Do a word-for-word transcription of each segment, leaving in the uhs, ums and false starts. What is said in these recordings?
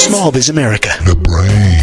Small Biz America. The Brain.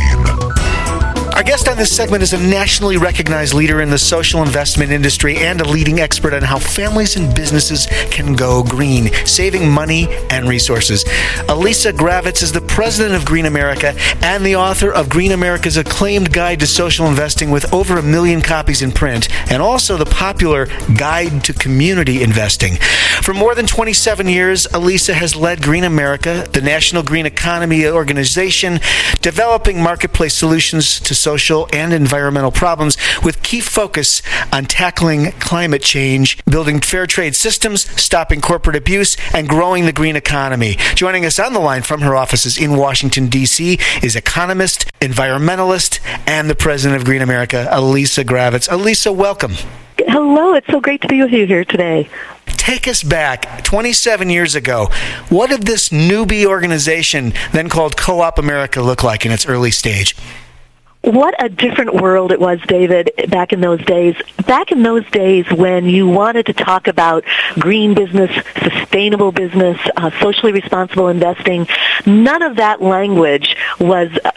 Our guest on this segment is a nationally recognized leader in the social investment industry and a leading expert on how families and businesses can go green, saving money and resources. Elisa Gravitz is the president of Green America and the author of Green America's acclaimed Guide to Social Investing with over a million copies in print, and also the popular Guide to Community Investing. For more than twenty-seven years, Elisa has led Green America, the National Green Economy Organization, developing marketplace solutions to social and environmental problems with key focus on tackling climate change, building fair trade systems, stopping corporate abuse, and growing the green economy. Joining us on the line from her offices in Washington, D C is economist, environmentalist, and the president of Green America, Elisa Gravitz. Elisa, welcome. Hello, it's so great to be with you here today. Take us back twenty-seven years ago. What did this newbie organization, then called Co-op America, look like in its early stage? What a different world it was, David, back in those days. Back in those days when you wanted to talk about green business, sustainable business, uh, socially responsible investing, none of that language was uh,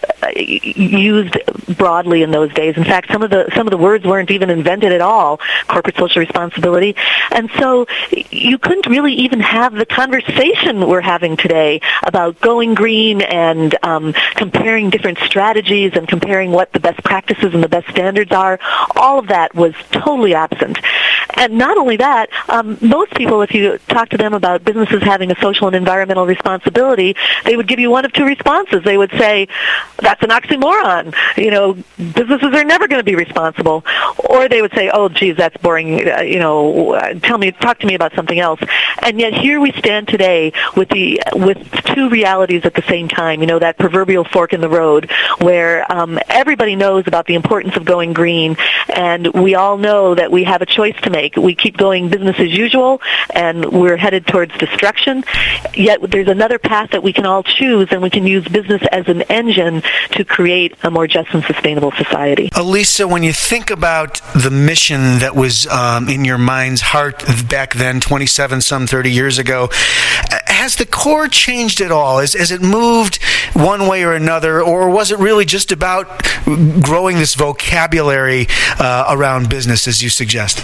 used broadly in those days. In fact, some of the some of the words weren't even invented at all, corporate social responsibility. And so you couldn't really even have the conversation we're having today about going green and um, comparing different strategies and comparing what the best practices and the best standards are. All of that was totally absent. And not only that, um, most people, if you talk to them about businesses having a social and environmental responsibility, they would give you one of two responses. They would say, that's an oxymoron. You know, businesses are never going to be responsible. Or they would say, oh, geez, that's boring. Uh, you know, tell me, talk to me about something else. And yet here we stand today with the with two realities at the same time. You know, that proverbial fork in the road where um, everybody knows about the importance of going green, and we all know that we have a choice to make. We keep going business as usual, and we're headed towards destruction. Yet there's another path that we can all choose, and we can use business as an engine to create a more just and sustainable society. Elisa, when you think about the mission that was um, in your mind's heart back then, twenty-seven, some thirty years ago, has the core changed at all? Has, has it moved one way or another, or was it really just about growing this vocabulary uh, around business, as you suggest?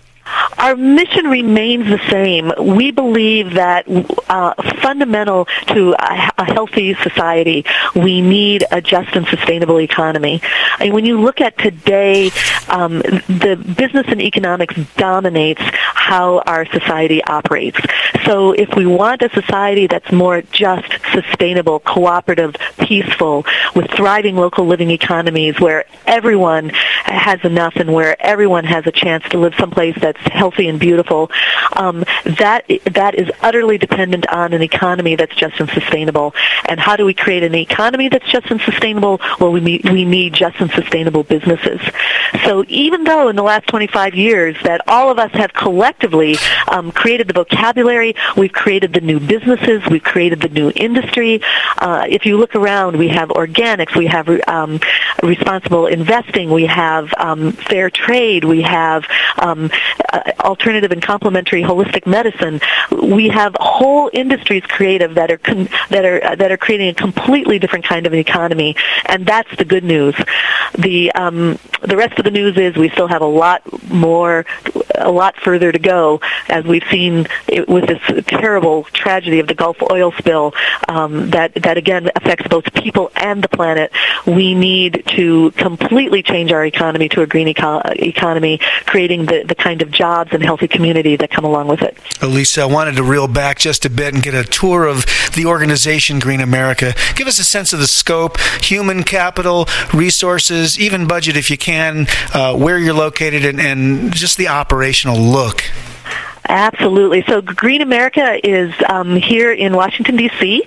Our mission remains the same. We believe that uh, fundamental to a, a healthy society, we need a just and sustainable economy. And when you look at today, um, the business and economics dominates how our society operates. So if we want a society that's more just, sustainable, cooperative, peaceful, with thriving local living economies where everyone has enough and where everyone has a chance to live someplace that's healthy and beautiful, um, that that is utterly dependent on an economy that's just and sustainable. And how do we create an economy that's just and sustainable? Well, we need, we need just and sustainable businesses. So even though in the last twenty-five years that all of us have collectively um, created the vocabulary, we've created the new businesses, we've created the new industry. Uh, if you look around, we have organics, we have um, responsible investing, we have um, fair trade, we have um, uh, alternative and complementary holistic medicine. We have whole industries creative that are con- that are uh, that are creating a completely different kind of an economy, and that's the good news. The um, the rest of the news is we still have a lot more, a lot further to go, as we've seen it, with this terrible tragedy of the Gulf oil spill um, that that again affects both people and the planet. We need to completely change our economy to a green eco- economy, creating the, the kind of jobs and healthy community that come along with it. Elisa, I wanted to reel back just a bit and get a tour of the organization Green America. Give us a sense of the scope, human capital, resources, even budget if you can, uh, where you're located, and, and just the operational look. Absolutely. So Green America is um, here in Washington, D C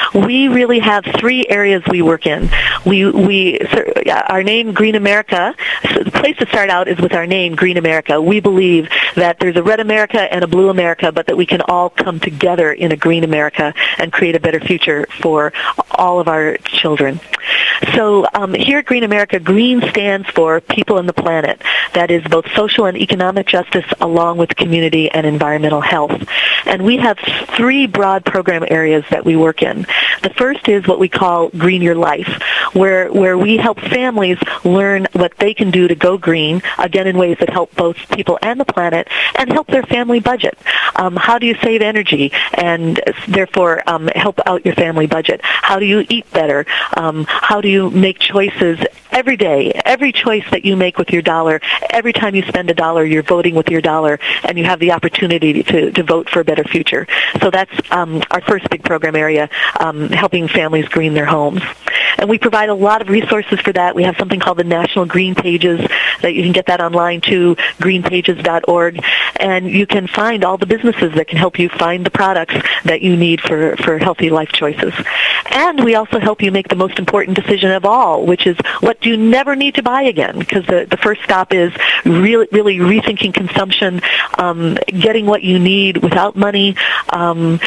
We really have three areas we work in. We, we, our name, Green America, so the place to start out is with our name, Green America. We believe that there's a red America and a blue America, but that we can all come together in a green America and create a better future for all of our children. So um, here at Green America, green stands for people and the planet. that is both social and economic justice along with community and environmental health. And we have three broad program areas that we work in. The first is what we call Green Your Life, where, where we help families learn what they can do to go green, again in ways that help both people and the planet, and help their family budget. Um, how do you save energy and therefore um, help out your family budget? How do you eat better? Um, how do you make choices every day? Every choice that you make with your dollar, every time you spend a dollar, you're voting with your dollar, and you have the opportunity to, to vote for a better future. So that's um, our first big program area, um, helping families green their homes. And we provide a lot of resources for that. We have something called the National Green Pages that you can get that online too, green pages dot org. And you can find all the businesses that can help you find the products that you need for, for healthy life choices. And we also help you make the most important decision of all, which is what do you never need to buy again? Because the, the first stop is really, really rethinking consumption, um, getting what you need without money, um,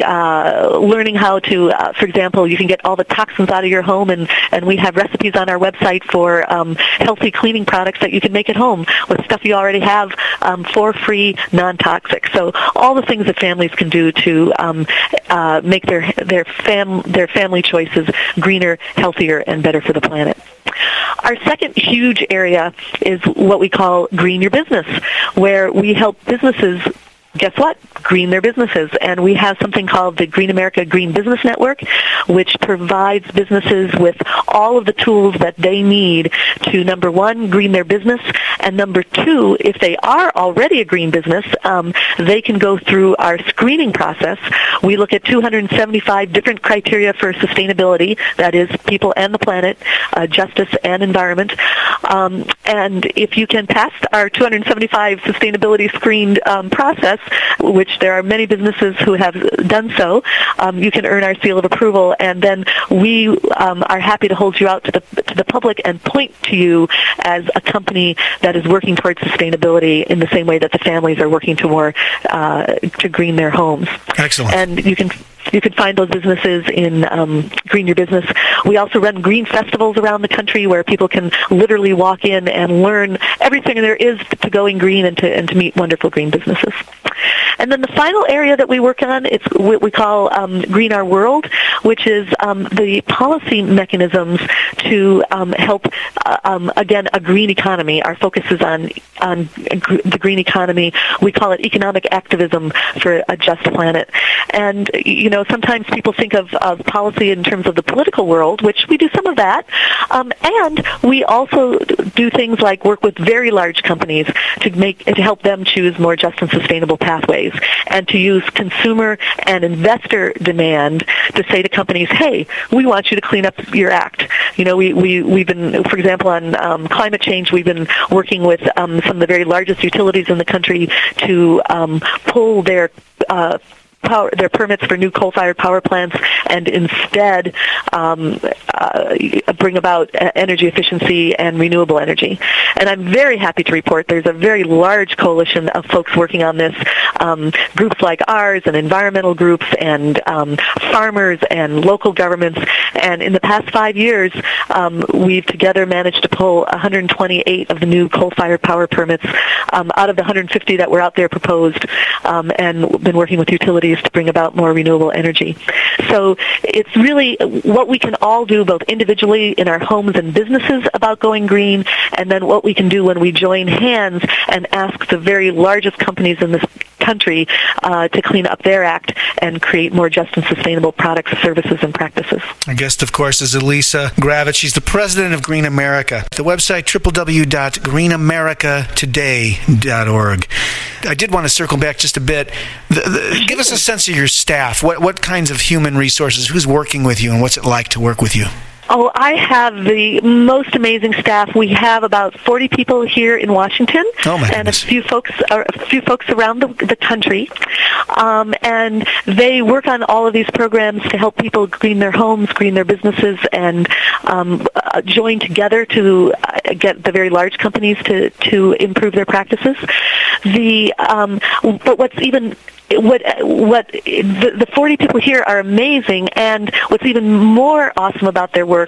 uh, learning how to, uh, for example, you can get all the toxins out of your home, and, and we have recipes on our website for um, healthy cleaning products that you can make at home with stuff you already have um, for free, non-toxic. So all the things that families can do to um, uh, make their their fam their family choices greener, healthier, and better for the planet. Our second huge area is what we call Green Your Business, where we help businesses, guess what? Green their businesses. And we have something called the Green America Green Business Network, which provides businesses with all of the tools that they need to, number one, green their business, and number two, if they are already a green business, um, they can go through our screening process. We look at two hundred seventy-five different criteria for sustainability, that is people and the planet, uh, justice and environment. Um, and if you can pass our two hundred seventy-five sustainability screened um, process, which there are many businesses who have done so, um, you can earn our seal of approval, and then we um, are happy to hold you out to the to the public and point to you as a company that is working towards sustainability in the same way that the families are working to more uh, to green their homes. Excellent. And you can You can find those businesses in um, Green Your Business. We also run green festivals around the country where people can literally walk in and learn everything there is to going green and to and to meet wonderful green businesses. And then the final area that we work on, it's what we call um, Green Our World, which is um, the policy mechanisms to um, help, uh, um, again, a green economy. Our focus is on, on the green economy. We call it economic activism for a just planet. And, you know, sometimes people think of, of policy in terms of the political world, which we do some of that. Um, and we also do things like work with very large companies to make to help them choose more just and sustainable pathways, and to use consumer and investor demand to say to companies, hey, we want you to clean up your act. You know, we, we, we've been, for example, on um, climate change, we've been working with um, some of the very largest utilities in the country to um, pull their uh, Power, their permits for new coal-fired power plants, and instead um, uh, bring about energy efficiency and renewable energy. And I'm very happy to report there's a very large coalition of folks working on this, um, groups like ours and environmental groups and um, farmers and local governments. And in the past five years, um, we've together managed to pull one hundred twenty-eight of the new coal-fired power permits um, out of the one hundred fifty that were out there proposed, um, and been working with utilities to bring about more renewable energy. So it's really what we can all do both individually in our homes and businesses about going green, and then what we can do when we join hands and ask the very largest companies in this country uh, to clean up their act and create more just and sustainable products, services, and practices. Our guest, of course, is Elisa Gravitz. She's the president of Green America. The website, w w w dot green america today dot org. I did want to circle back just a bit. The, the, give us a sense of your staff. What, what kinds of human resources, who's working with you, and what's it like to work with you? Oh, I have the most amazing staff. We have about forty people here in Washington, oh my and a goodness. few folks, uh, a few folks around the, the country, um, and they work on all of these programs to help people green their homes, green their businesses, and um, uh, join together to uh, get the very large companies to to improve their practices. The um, but what's even What what the, the forty people here are amazing, and what's even more awesome about their work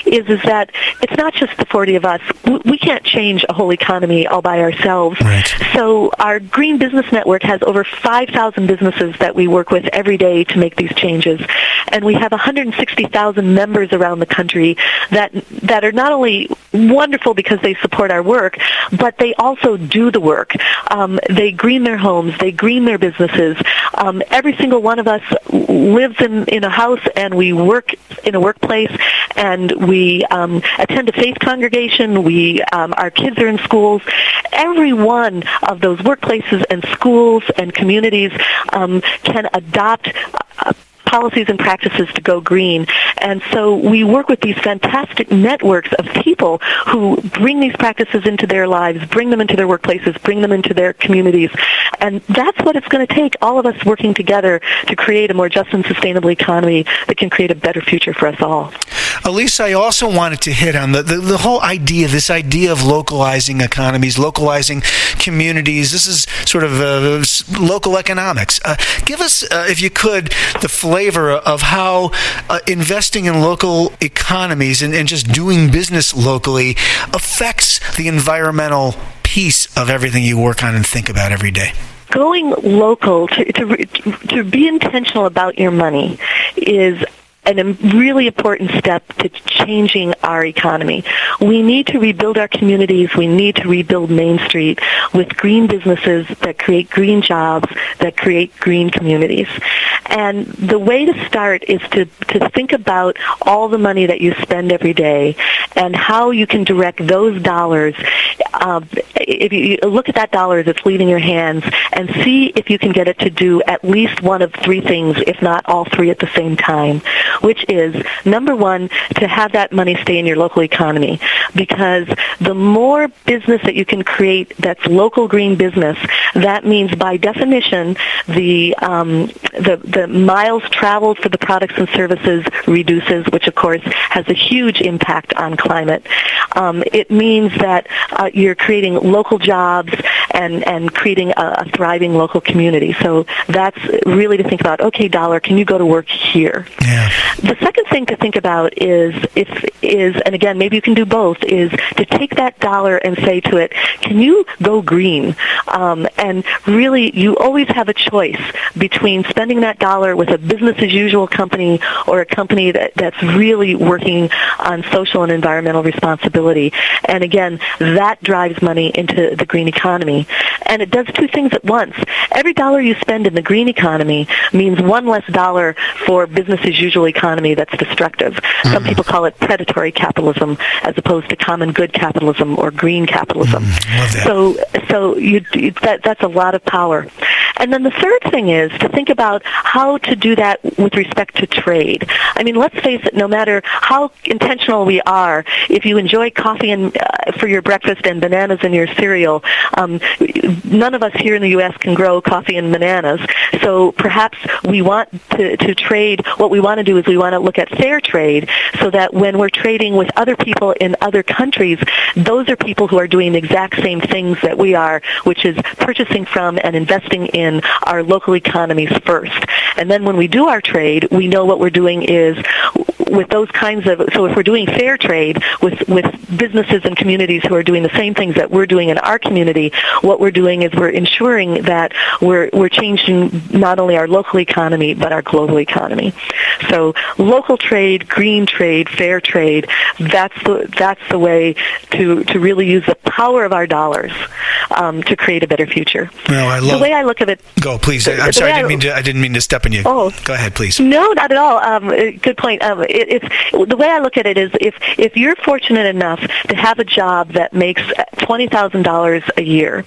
is is that it's not just the forty of us. We can't change a whole economy all by ourselves. Right. So our Green Business Network has over five thousand businesses that we work with every day to make these changes. And we have one hundred sixty thousand members around the country that that are not only wonderful because they support our work, but they also do the work. Um, they green their homes. They green their businesses. Um, every single one of us lives in, in a house, and we work in a workplace, and we um, attend a faith congregation. We um, our kids are in schools. Every one of those workplaces and schools and communities um, can adopt uh, policies and practices to go green. And so we work with these fantastic networks of people who bring these practices into their lives, bring them into their workplaces, bring them into their communities. And that's what it's going to take, all of us working together to create a more just and sustainable economy that can create a better future for us all. Elise, I also wanted to hit on the, the, the whole idea, this idea of localizing economies, localizing communities. This is sort of uh, local economics. Uh, give us, uh, if you could, the flavor of how uh, investing in local economies and, and just doing business locally affects the environmental piece of everything you work on and think about every day. Going local, to, to, to be intentional about your money is and a really important step to changing our economy. We need to rebuild our communities. We need to rebuild Main Street with green businesses that create green jobs, that create green communities. And the way to start is to, to think about all the money that you spend every day and how you can direct those dollars. Um, if you look at that dollar that's leaving your hands and see if you can get it to do at least one of three things, if not all three at the same time, which is, number one, to have that money stay in your local economy. Because the more business that you can create that's local green business, that means by definition the um, the, the miles traveled for the products and services reduces, which of course has a huge impact on climate. Um, it means that uh, you're creating local jobs and, and creating a, a thriving local community. So that's really to think about, okay, dollar, can you go to work here? Yeah. The second thing to think about is, if is, and again, maybe you can do both, is to take that dollar and say to it, can you go green? Um, and really, you always have a choice between spending that dollar with a business-as-usual company or a company that, that's really working on social and environmental responsibility. And again, that drives money into the green economy. And it does two things at once. Every dollar you spend in the green economy means one less dollar for business-as-usual economy that's destructive. Mm-hmm. Some people call it predatory capitalism as opposed to common good capitalism or green capitalism. Mm, so so you, you, that, that's a lot of power. And then the third thing is to think about how to do that with respect to trade. I mean, let's face it, no matter how intentional we are, if you enjoy coffee and, uh, for your breakfast and bananas in your cereal, um, none of us here in the U S can grow coffee and bananas. So perhaps we want to, to trade, what we want to do is we want to look at fair trade so that when we're trading with other people in other countries, those are people who are doing the exact same things that we are, which is purchasing from and investing in in our local economies first. And then when we do our trade, we know what we're doing is with those kinds of, so if we're doing fair trade with, with businesses and communities who are doing the same things that we're doing in our community, what we're doing is we're ensuring that we're, we're changing not only our local economy, but our global economy. So local trade, green trade, fair trade, that's the, that's the way to, to really use the power of our dollars um, to create a better future. Well, I love the way I look at it. Go, please. I'm sorry, I didn't mean to. I didn't mean to step on you. Oh, go ahead, please. No, not at all. Um, good point. Um, it, it's the way I look at it is if if you're fortunate enough to have a job that makes twenty thousand dollars a year,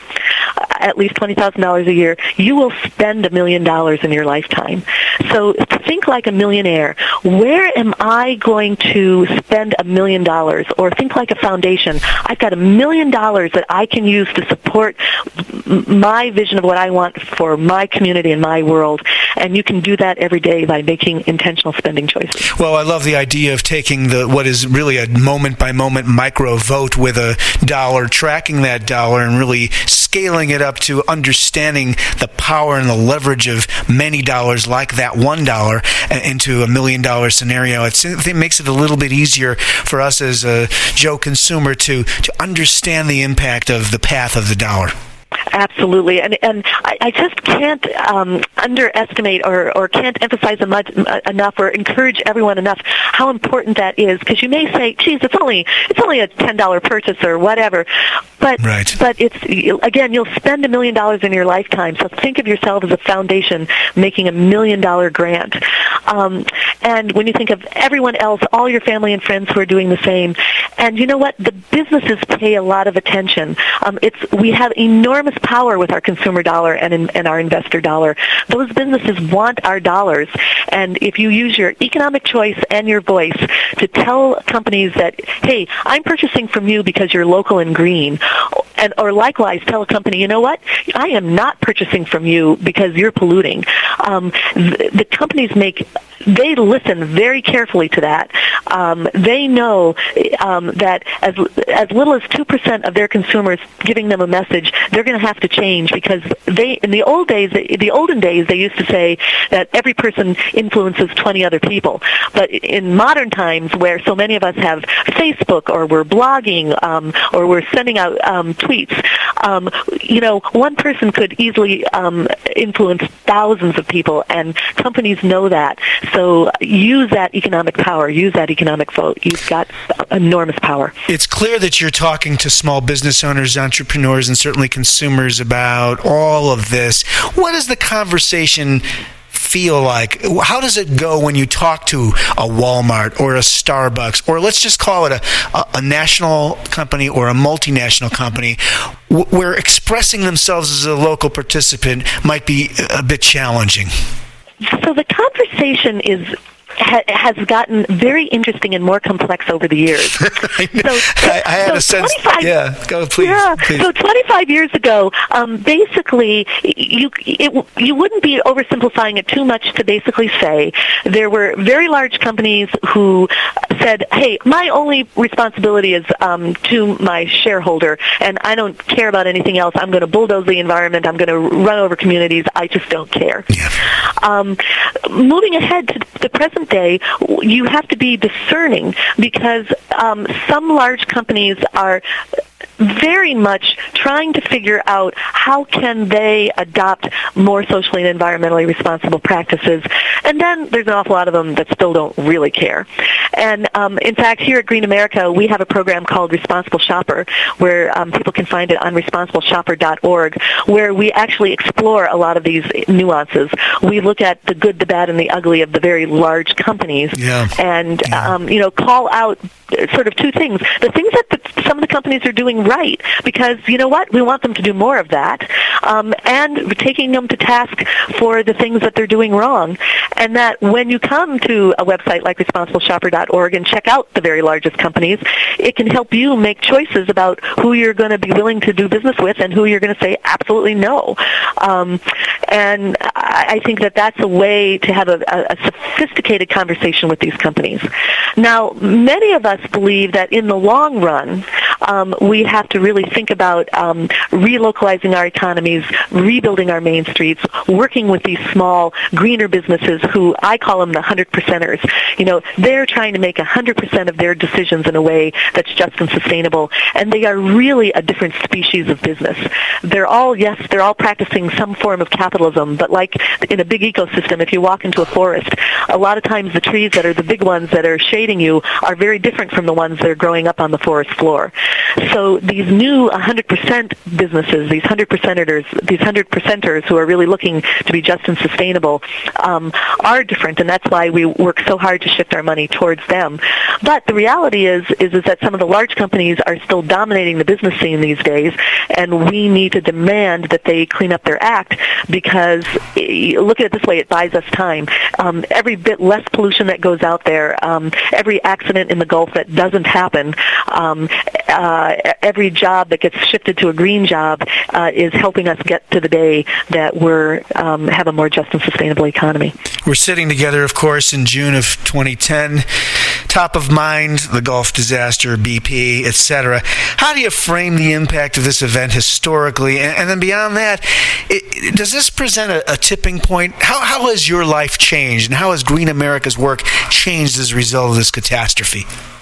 at least twenty thousand dollars a year, you will spend a million dollars in your lifetime. So to think like a millionaire. Where am I going to spend a million dollars? Or think like a foundation. I've got a million dollars that I can use to support my vision of what I want for my community and my world. And you can do that every day by making intentional spending choices. Well, I love the idea of taking the what is really a moment-by-moment micro vote with a dollar, tracking that dollar and really scaling it up to understanding the power and the leverage of many dollars like that one dollar into a million dollar scenario. It's, it makes it a little bit easier for us as a Joe consumer to, to understand the impact of the path of the dollar. Absolutely, and and I, I just can't um, underestimate or, or can't emphasize much, enough or encourage everyone enough how important that is. Because you may say, "Geez, it's only it's only a ten dollar purchase or whatever," but right. but it's again, you'll spend a million dollars in your lifetime. So think of yourself as a foundation making a million dollar grant. Um, and when you think of everyone else, all your family and friends who are doing the same, and you know what, the businesses pay a lot of attention. Um, it's we have enormous power with our consumer dollar and, in, and our investor dollar. Those businesses want our dollars, and if you use your economic choice and your voice to tell companies that, hey, I'm purchasing from you because you're local and green, and or likewise tell a company, you know what, I am not purchasing from you because you're polluting. Um, the, the companies make they listen very carefully to that. Um, they know um, that as as little as two percent of their consumers giving them a message, they're going to have to change, because they in the old days, the olden days, they used to say that every person influences twenty other people. But in modern times, where so many of us have Facebook or we're blogging um, or we're sending out um, tweets, um, you know, one person could easily um, influence thousands of people, and companies know that. So use that economic power, use that economic vote. You've got enormous power. It's clear that you're talking to small business owners, entrepreneurs, and certainly consumers about all of this. What does the conversation feel like? How does it go when you talk to a Walmart or a Starbucks, or let's just call it a, a, a national company or a multinational company, where expressing themselves as a local participant might be a bit challenging? So the conversation is ha, has gotten very interesting and more complex over the years. I, so, I, I had so a sense. Yeah, go please. Yeah. Please. So twenty-five years ago, um, basically, you it, you wouldn't be oversimplifying it too much to basically say there were very large companies who said, "Hey, my only responsibility is um, to my shareholder, and I don't care about anything else. I'm going to bulldoze the environment. I'm going to run over communities. I just don't care." Yeah. Um, moving ahead to the present day, you have to be discerning, because um, some large companies are very much trying to figure out how can they adopt more socially and environmentally responsible practices. And then there's an awful lot of them that still don't really care. And um, in fact, here at Green America, we have a program called Responsible Shopper, where um, people can find it on responsible shopper dot org, where we actually explore a lot of these nuances. We look at the good, the bad, and the ugly of the very large companies, yeah. and yeah. Um, you know, call out sort of two things. The things that the, some of the companies are doing right, because you know what, we want them to do more of that, um, and taking them to task for the things that they're doing wrong. And that when you come to a website like responsible shopper dot org and check out the very largest companies, it can help you make choices about who you're going to be willing to do business with and who you're going to say absolutely no. Um, and I think that that's a way to have a, a sophisticated conversation with these companies. Now, many of us believe that in the long run, um, we have to really think about um, relocalizing our economies, rebuilding our main streets, working with these small, greener businesses who I call them the hundred percenters. You know, they're trying to make one hundred percent of their decisions in a way that's just and sustainable, and they are really a different species of business. They're all, yes, they're all practicing some form of capitalism, but like in a big ecosystem, if you walk into a forest, a lot of times the trees that are the big ones that are shading you are very different from the ones that are growing up on the forest floor. So these new one hundred percent businesses, these one hundred percenters, these one hundred percenters who are really looking to be just and sustainable, um, are different, and that's why we work so hard to shift our money towards them. But the reality is, is, is that some of the large companies are still dominating the business scene these days, and we need to demand that they clean up their act, because look at it this way, it buys us time. Um, every bit less pollution that goes out there, um, every accident in the Gulf that doesn't happen, um, uh, every job that gets shifted to a green job uh, is helping us get to the day that we're um, have a more just and sustainable economy. We're sitting together, of course, in June of twenty ten. top of mind, the Gulf disaster, B P, et cetera. How do you frame the impact of this event historically? And, and then beyond that, it, it, does this present a, a tipping point? How, how has your life changed, and how has Green America's work changed as a result of this catastrophe?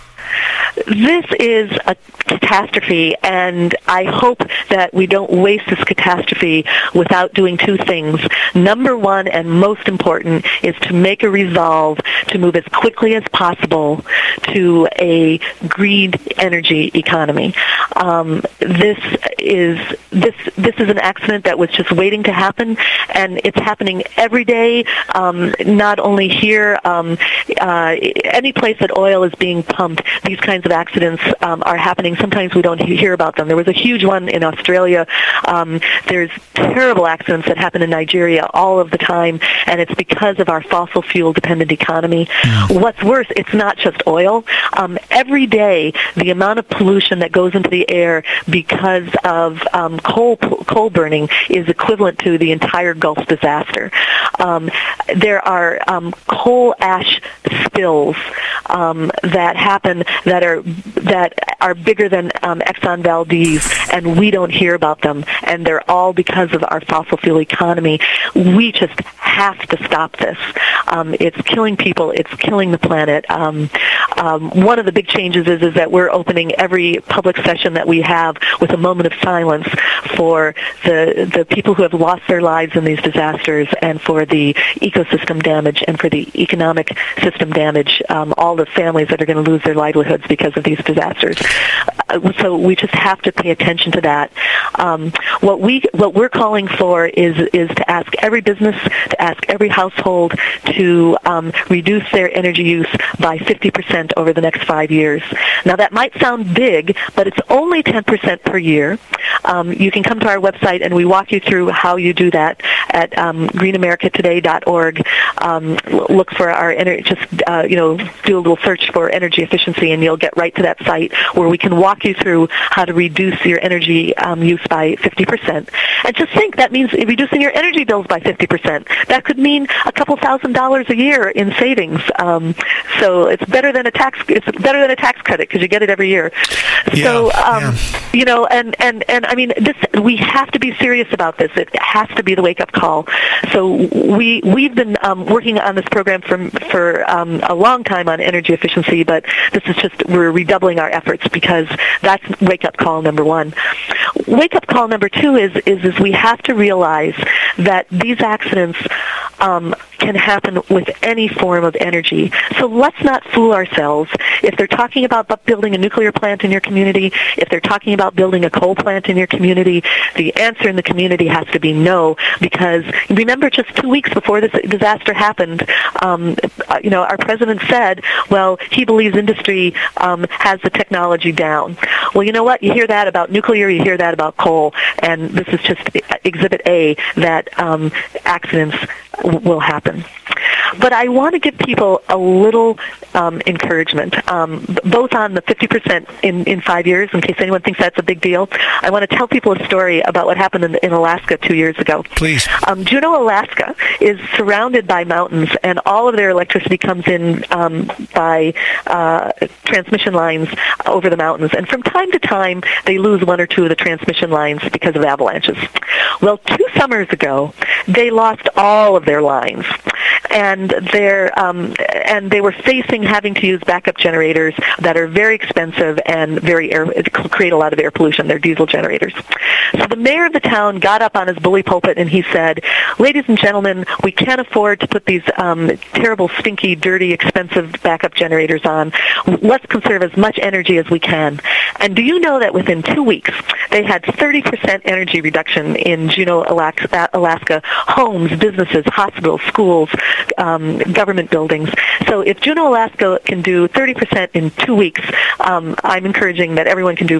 This is a catastrophe, and I hope that we don't waste this catastrophe without doing two things. Number one, and most important, is to make a resolve to move as quickly as possible to a green energy economy. Um, this is this this is an accident that was just waiting to happen, and it's happening every day. Um, not only here, um, uh, any place that oil is being pumped, these kinds of accidents um, are happening. Sometimes we don't hear about them. There was a huge one in Australia. Um, there's terrible accidents that happen in Nigeria all of the time, and it's because of our fossil fuel dependent economy. Mm. What's worse, it's not just oil. Um, every day, the amount of pollution that goes into the air because of um, coal coal burning is equivalent to the entire Gulf disaster. Um, there are um, coal ash spills um, that happen that are that are bigger than um, Exxon Valdez, and we don't hear about them, and they're all because of our fossil fuel economy. We just have to stop this. Um, it's killing people. It's killing the planet. Um, um, one of the big changes is, is that we're opening every public session that we have with a moment of silence for the the people who have lost their lives in these disasters, and for the ecosystem damage, and for the economic system damage, um, all the families that are going to lose their livelihoods because of these disasters. Uh, so we just have to pay attention to that. Um, what we what we're calling for is is to ask every business, to ask every household to um, reduce their energy use by fifty percent over the next five years. Now that might sound big, but it's only ten percent per year. Um, you can come to our website and we walk you through how you do that at um, green america today dot org. Um, look for our ener- just uh, you know do a little search for energy efficiency, and you'll get right to that site where we can walk you through how to reduce your energy um, use by fifty percent. And just think, that means reducing your energy bills by fifty percent. That could mean a couple thousand dollars a year in savings. Um, so it's better than a tax. It's better than a tax credit because you get it every year. Yeah, so um, yeah. you know, and, and, and I mean, this we have to be serious about this. It has to be the wake up call. So we we've been um, working on this program for for um, a long time on energy efficiency, but this is just we're redoubling our efforts because that's wake up call number one. Wake up call number two is is is we have to realize that these accidents um, can happen with any form of energy. So let's not fool ourselves. If they're talking about building a nuclear plant in your community, if they're talking about building a coal plant in your community, the answer in the community has to be no, because remember just two weeks before this disaster happened, um, you know, our president said, well, he believes industry um, has the technology down. Well, you know what? You hear that about nuclear, you hear that about coal, and this is just Exhibit A that um, accidents will happen. But I want to give people a little um, encouragement, um, both on the fifty percent in, in five years, in case anyone thinks that's a big deal. I want to tell people a story about what happened in, in Alaska two years ago. Please. Um, Juneau, Alaska is surrounded by mountains, and all of their electricity comes in um, by uh, transmission lines over the mountains. And from time to time, they lose one or two of the transmission lines because of avalanches. Well, two summers ago, they lost all of their lines. And they're um, and they were facing having to use backup generators that are very expensive and very air, create a lot of air pollution. They're diesel generators. So the mayor of the town got up on his bully pulpit and he said, "Ladies and gentlemen, we can't afford to put these um, terrible, stinky, dirty, expensive backup generators on. Let's conserve as much energy as we can." And do you know that within two weeks they had thirty percent energy reduction in Juneau, Alaska, homes, businesses, hospitals, schools, um, government buildings. So if Juneau, Alaska can do thirty percent in two weeks, um, I'm encouraging that everyone can do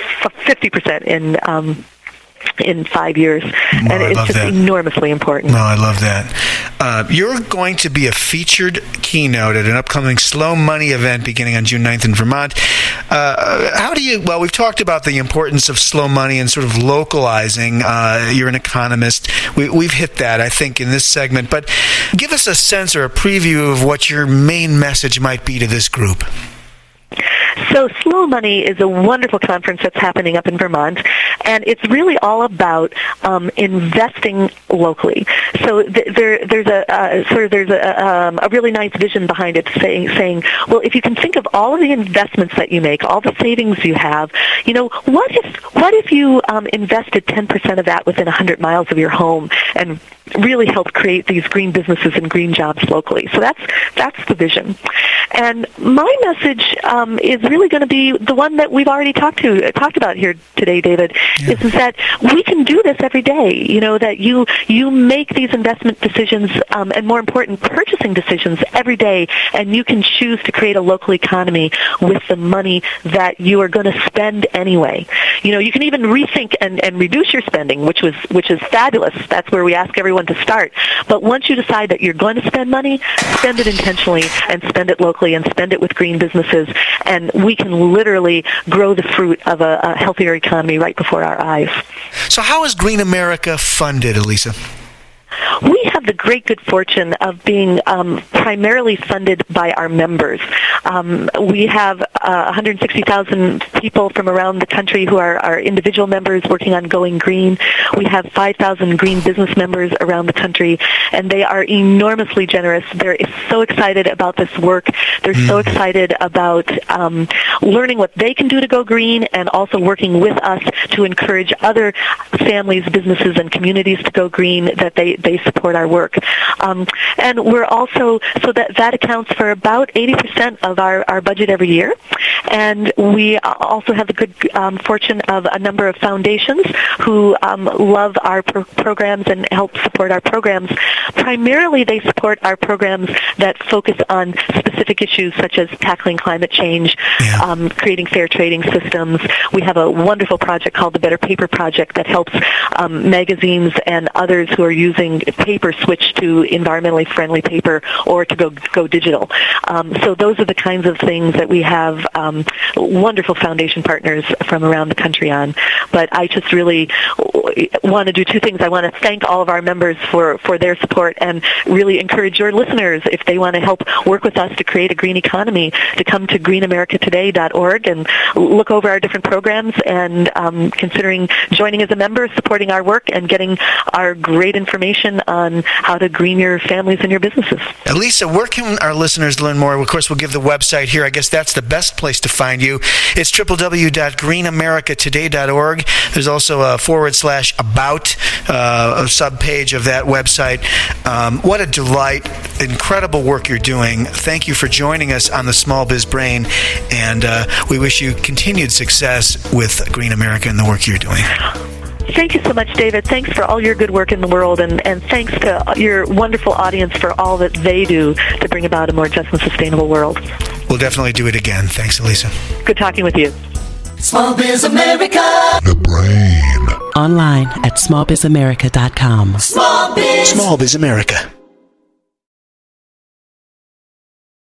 fifty percent in um, in five years. Oh, and it's just that. enormously important. No, I love that. Uh, you're going to be a featured keynote at an upcoming Slow Money event beginning on June ninth in Vermont. Uh, how do you, well, we've talked about the importance of slow money and sort of localizing. Uh, you're an economist. We, we've hit that, I think, in this segment. But give us a sense or a preview of what your main message might be to this group. So Slow Money is a wonderful conference that's happening up in Vermont, and it's really all about um, investing locally. So th- there, there's a uh, sort of there's a, um, a really nice vision behind it, saying, saying, well, if you can think of all of the investments that you make, all the savings you have, you know, what if what if you um, invested ten percent of that within one hundred miles of your home and really help create these green businesses and green jobs locally? So that's that's the vision. And my message um, is really going to be the one that we've already talked to uh, talked about here today, David. Yeah. Is, is that we can do this every day. You know, that you you make these investment decisions um, and, more important, purchasing decisions every day, and you can choose to create a local economy with the money that you are going to spend anyway. You know, you can even rethink and, and reduce your spending, which was which is fabulous. That's where we ask everyone to start. But once you decide that you're going to spend money, spend it intentionally and spend it locally and spend it with green businesses, and we can literally grow the fruit of a, a healthier economy right before our eyes. So how is Green America funded, Elisa? We have the great good fortune of being um, primarily funded by our members. Um, we have uh, one hundred sixty thousand people from around the country who are our individual members working on Going Green. We have five thousand green business members around the country, and they are enormously generous. They're so excited about this work. They're mm. so excited about um, learning what they can do to go green, and also working with us to encourage other families, businesses, and communities to go green, that they they support our work. Um, and we're also, so that, that accounts for about eighty percent of our, our budget every year. And we also have the good um, fortune of a number of foundations who um, love our pro- programs and help support our programs. Primarily, they support our programs that focus on specific issues such as tackling climate change, yeah. um, creating fair trading systems. We have a wonderful project called the Better Paper Project that helps um, magazines and others who are using paper switch to environmentally friendly paper or to go go digital. Um, so those are the kinds of things that we have um, wonderful foundation partners from around the country on. But I just really want to do two things. I want to thank all of our members for, for their support, and really encourage your listeners, if they want to help work with us to create a green economy, to come to green america today dot org and look over our different programs, and um, considering joining as a member, supporting our work, and getting our great information on how to green your families and your businesses. Elisa, where can our listeners learn more? Of course, we'll give the website here. I guess that's the best place to find you. It's w w w dot green america today dot org. There's also a forward slash about, uh, a subpage of that website. Um, what a delight. Incredible work you're doing. Thank you for joining us on the Small Biz Brain, and uh, we wish you continued success with Green America and the work you're doing. Thank you so much, David. Thanks for all your good work in the world, and, and thanks to your wonderful audience for all that they do to bring about a more just and sustainable world. We'll definitely do it again. Thanks, Elisa. Good talking with you. Small Biz America. The Brain. Online at small biz america dot com. Small Biz. Small Biz America.